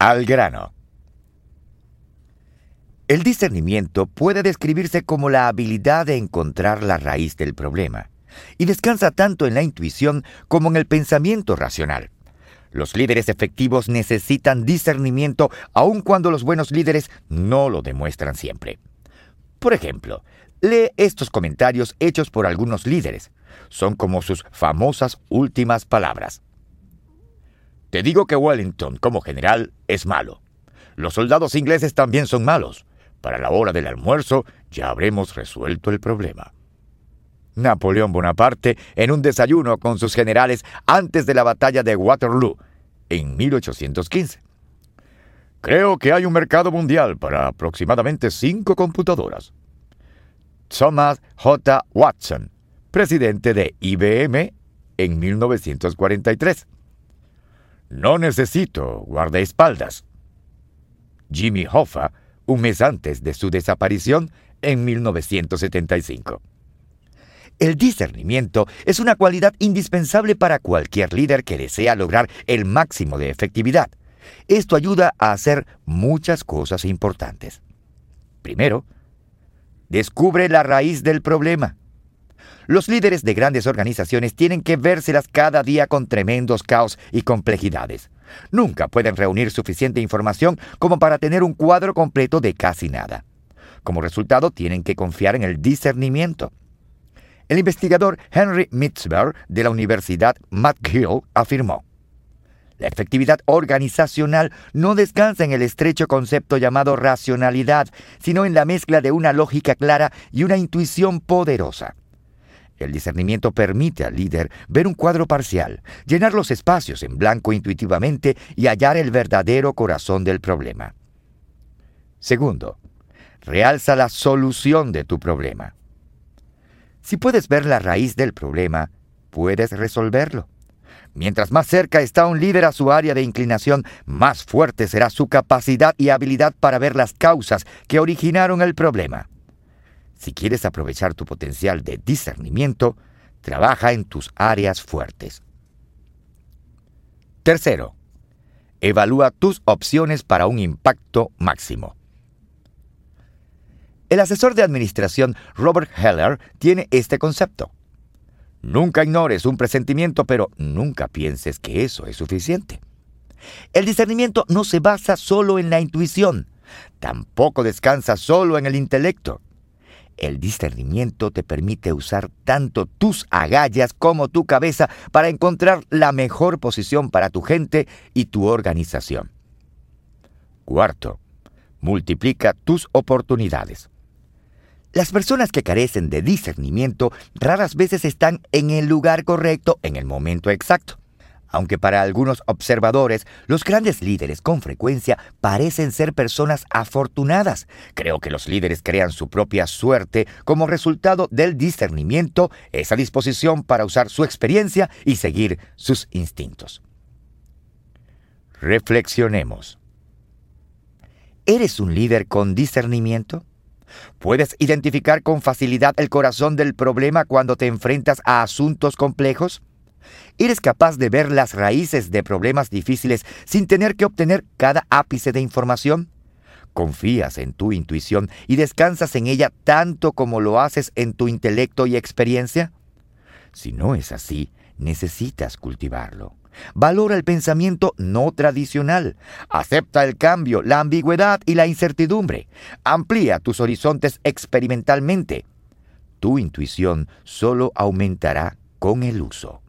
Al grano. El discernimiento puede describirse como la habilidad de encontrar la raíz del problema, y descansa tanto en la intuición como en el pensamiento racional. Los líderes efectivos necesitan discernimiento aun cuando los buenos líderes no lo demuestran siempre. Por ejemplo, lee estos comentarios hechos por algunos líderes. Son como sus famosas últimas palabras. Te digo que Wellington, como general, es malo. Los soldados ingleses también son malos. Para la hora del almuerzo ya habremos resuelto el problema. Napoleón Bonaparte en un desayuno con sus generales antes de la batalla de Waterloo, en 1815. Creo que hay un mercado mundial para aproximadamente 5 computadoras. Thomas J. Watson, presidente de IBM en 1943. No necesito guardaespaldas. Jimmy Hoffa, un mes antes de su desaparición en 1975. El discernimiento es una cualidad indispensable para cualquier líder que desea lograr el máximo de efectividad. Esto ayuda a hacer muchas cosas importantes. Primero, descubre la raíz del problema. Los líderes de grandes organizaciones tienen que vérselas cada día con tremendos caos y complejidades. Nunca pueden reunir suficiente información como para tener un cuadro completo de casi nada. Como resultado, tienen que confiar en el discernimiento. El investigador Henry Mitzberg de la Universidad McGill afirmó: la efectividad organizacional no descansa en el estrecho concepto llamado racionalidad, sino en la mezcla de una lógica clara y una intuición poderosa. El discernimiento permite al líder ver un cuadro parcial, llenar los espacios en blanco intuitivamente y hallar el verdadero corazón del problema. Segundo, realza la solución de tu problema. Si puedes ver la raíz del problema, puedes resolverlo. Mientras más cerca está un líder a su área de inclinación, más fuerte será su capacidad y habilidad para ver las causas que originaron el problema. Si quieres aprovechar tu potencial de discernimiento, trabaja en tus áreas fuertes. Tercero, evalúa tus opciones para un impacto máximo. El asesor de administración Robert Heller tiene este concepto. Nunca ignores un presentimiento, pero nunca pienses que eso es suficiente. El discernimiento no se basa solo en la intuición, tampoco descansa solo en el intelecto. El discernimiento te permite usar tanto tus agallas como tu cabeza para encontrar la mejor posición para tu gente y tu organización. Cuarto, multiplica tus oportunidades. Las personas que carecen de discernimiento raras veces están en el lugar correcto en el momento exacto. Aunque para algunos observadores, los grandes líderes con frecuencia parecen ser personas afortunadas. Creo que los líderes crean su propia suerte como resultado del discernimiento, esa disposición para usar su experiencia y seguir sus instintos. Reflexionemos. ¿Eres un líder con discernimiento? ¿Puedes identificar con facilidad el corazón del problema cuando te enfrentas a asuntos complejos? ¿Eres capaz de ver las raíces de problemas difíciles sin tener que obtener cada ápice de información? ¿Confías en tu intuición y descansas en ella tanto como lo haces en tu intelecto y experiencia? Si no es así, necesitas cultivarlo. Valora el pensamiento no tradicional. Acepta el cambio, la ambigüedad y la incertidumbre. Amplía tus horizontes experimentalmente. Tu intuición solo aumentará con el uso.